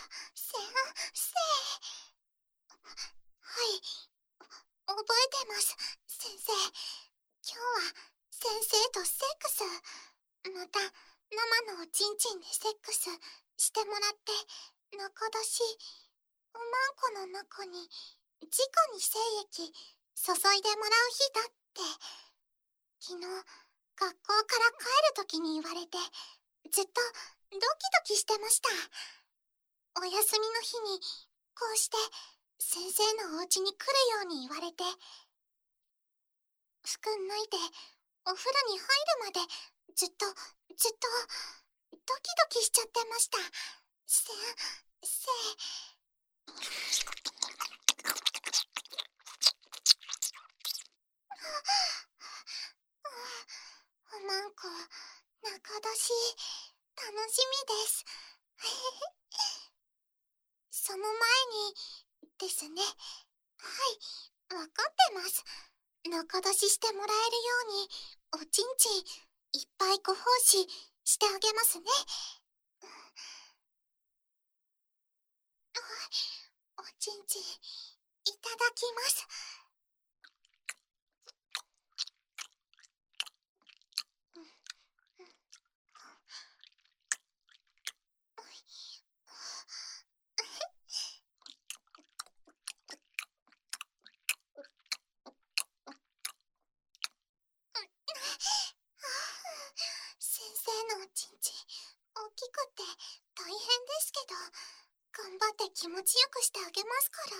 先生。はい、覚えてます、先生。今日は先生とセックス。また、生のおちんちんでセックスしてもらって、中出し、おまんこの中に、直に精液注いでもらう日だって、昨日、学校から帰るときに言われて、ずっとドキドキしてました。お休みの日に、こうして、先生のお家に来るように言われて、服脱いで、お風呂に入るまで、ずっと、ドキドキしちゃってました。先生。おまんこ、中出し、楽しみです。その前に、ですね。はい、わかってます。中出ししてもらえるように、おちんちん、いっぱいご奉仕してあげますね。おちんちん、いただきます。先生のおちんちん、大きくて大変ですけど、頑張って気持ちよくしてあげますから。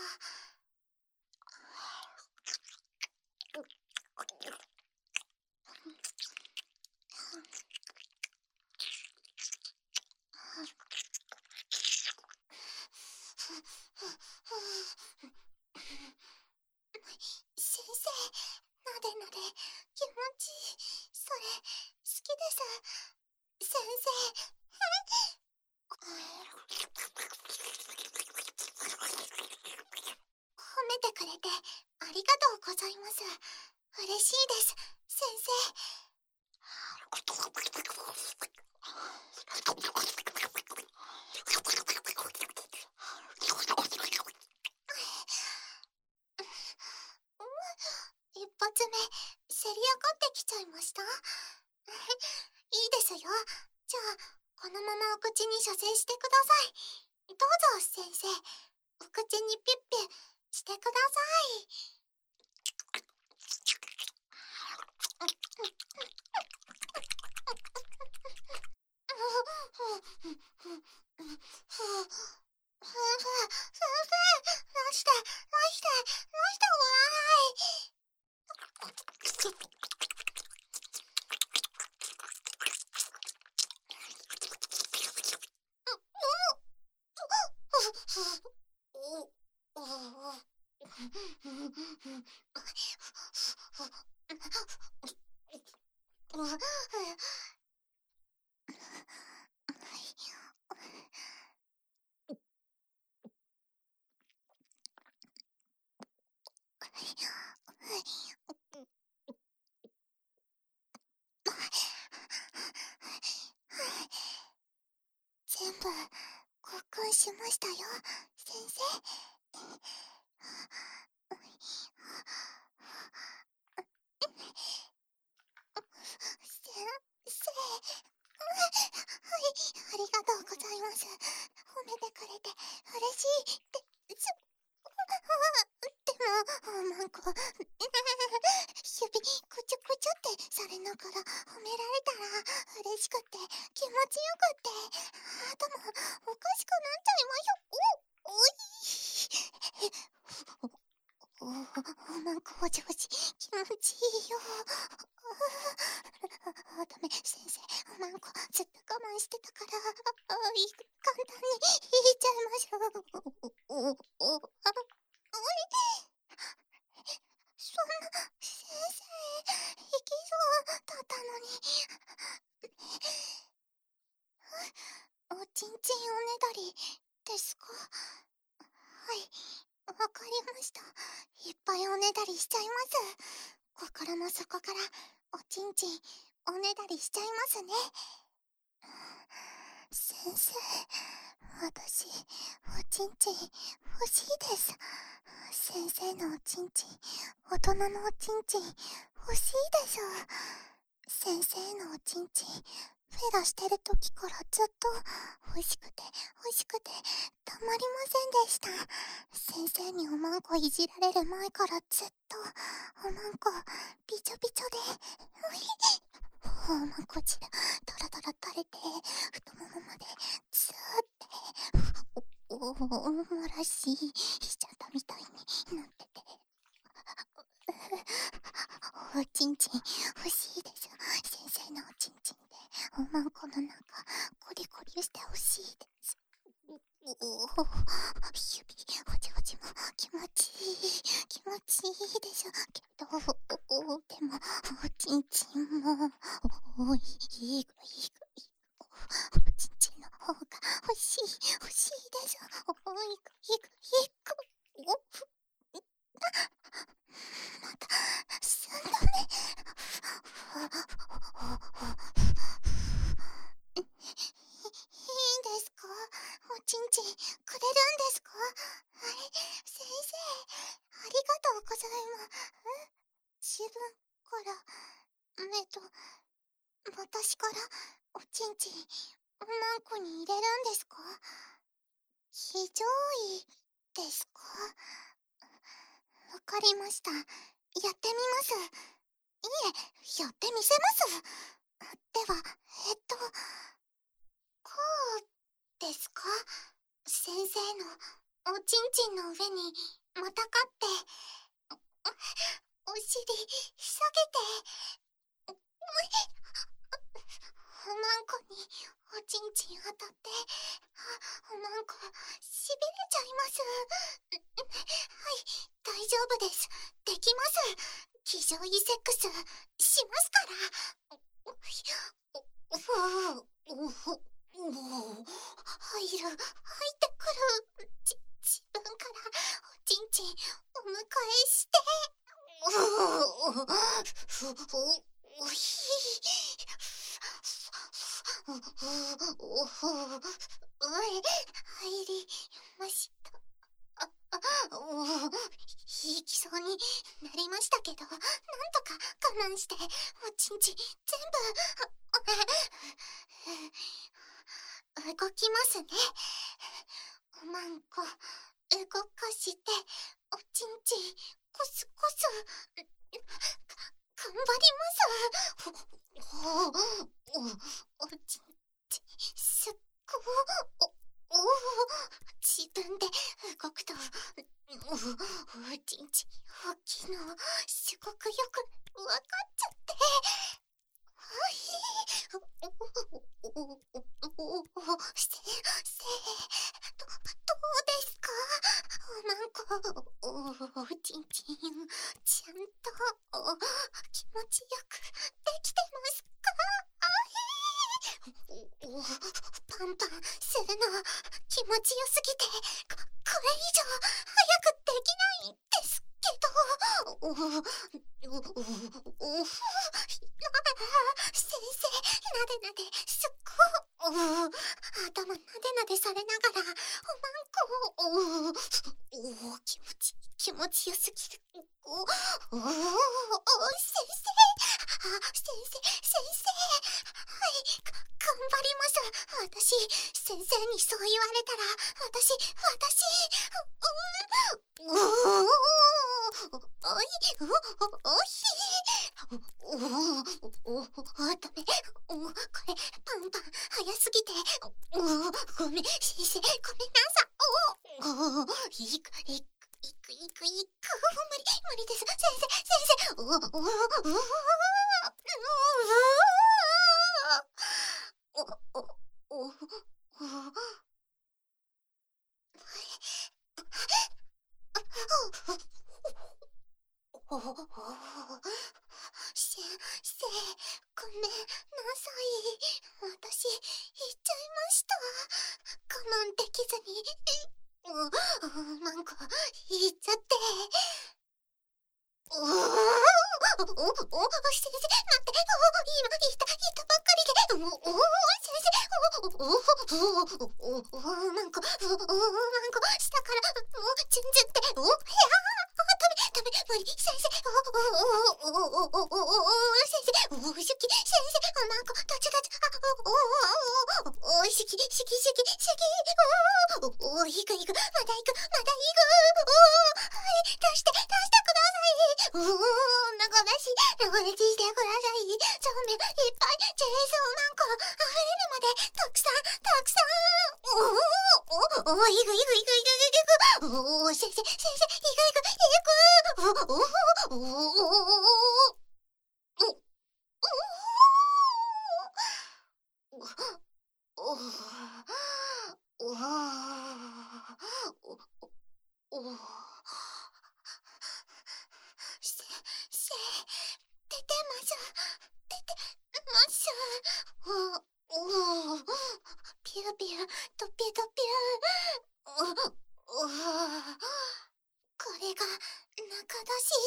先生、なでなで、気持ちいい。それ、好きです。先生。褒めてくれて、ありがとうございます。嬉しいです、先生。一発目、せり上がってきちゃいました。いいですよ。じゃあ、このままお口に射精してください。どうぞ、先生。お口にピッピッしてください。先生、出して、全部、交換しましたよ、先生。先生。はい、ありがとうございます。褒めてくれて嬉しい。でも、おまんこ、指くちゅくちゅってされながら褒められたら嬉しくて気持ちよくって頭おかしくなっちゃいましょ。おまんこお上司気持ちいいよ。ダメ、先生、おまんこずっと我慢してたから簡単に言っちゃいましょう。そんな、先生、行きそうだったのに。おちんちんおねだりですか？はい、わかりました。いっぱいおねだりしちゃいます。心の底からおちんちんおねだりしちゃいますね。先生、私、 ちんちん欲しいです。先生のおちんちん、大人のおちんちん欲しいでしょ。先生のおちんちんフェラしてる時からずっと欲しくて欲しくてたまりませんでした。先生におまんこいじられる前からずっとおまんこびちょびちょでおまんこ汁ドラドラ垂れて太ももまでずーって漏らししちゃったみたいになってておちんちん欲しいでしょ。先生のおちんちんでおまんこの中コリコリしてほしいです。指ほじほじも気持ちいい気持ちいいでしょ。けどでもおちんちんもおいいぐおちんちんの方が欲しい欲しいでしょ。おいぐまた3度目いいですか？おちんちんくれるんですか？あれ、先生ありがとうございます。自分から私からおちんちんおまんこに入れるんですか？非常位ですか？わかりました。やってみます。いえ、やってみせます。では、こうですか？先生のおちんちんの上にまたがってお尻下げておまんこにおちんちん当たっておまんこしびれちゃいます。はい、大丈夫です。できます。気上位セックスしますから。入ってくる。自分からおちんちんお迎えしておひ入りました。いきそうになりましたけど、なんとか我慢しておちんちん全部動きますね。おまんこ動かしておちんちんコスコス頑張ります。おちんちんすっご自分で動くとおちんちん大きいのすごくよくわかっちゃってどうですか？おまんこおちんちんちゃんと気持ちよくできてますか？パンパンするの気持ちよすぎてこれ以上早くできないんですけど。先生なでなですっご頭なでなでされながらおまんこ気持ちよすぎる。先生はい頑張ります。私先生にそう言われたら私ダメこれパンパン早すぎてごめん先生ごめんなさいく無理です先生先生ごめんなさい。私言っちゃいました。我慢できずにマンコ言っちゃって。先生待って今言ったばっかりでなんか、下から、もう、全然って、ダメ、無理、先生、先生、シュキ、先生、なんか、たち、シキ、行く、まだ行く、出してください。流ししてください。そうめんいっぱい、チェーソーマンコ、溢れるまで、たくさん。先生、出てます。ピューピュー、ドピュドピュー。これが、中出し。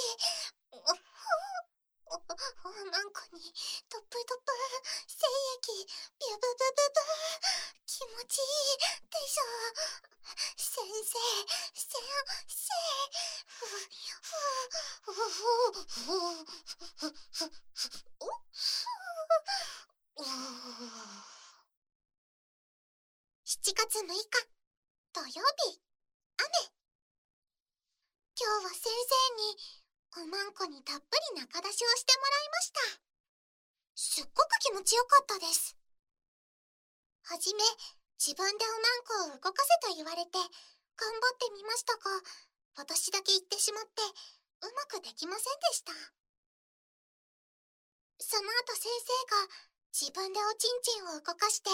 マンコに、ドプ、精液、ビュブブブブ。気持ちいいでしょ。先生、7月6日、土曜日、雨。今日は先生に、おまんこにたっぷり中出しをしてもらいました。すっごく気持ちよかったです。はじめ、自分でおまんこを動かせと言われて、頑張ってみましたが、私だけ言ってしまって、うまくできませんでした。その後先生が、自分でおちんちんを動かして、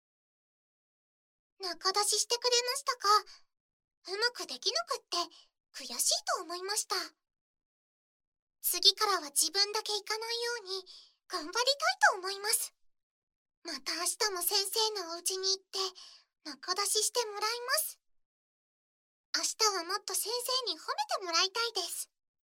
中出ししてくれましたが、うまくできなくって、悔しいと思いました。次からは自分だけ行かないように頑張りたいと思います。また明日も先生のお家に行って中出ししてもらいます。明日はもっと先生に褒めてもらいたいです。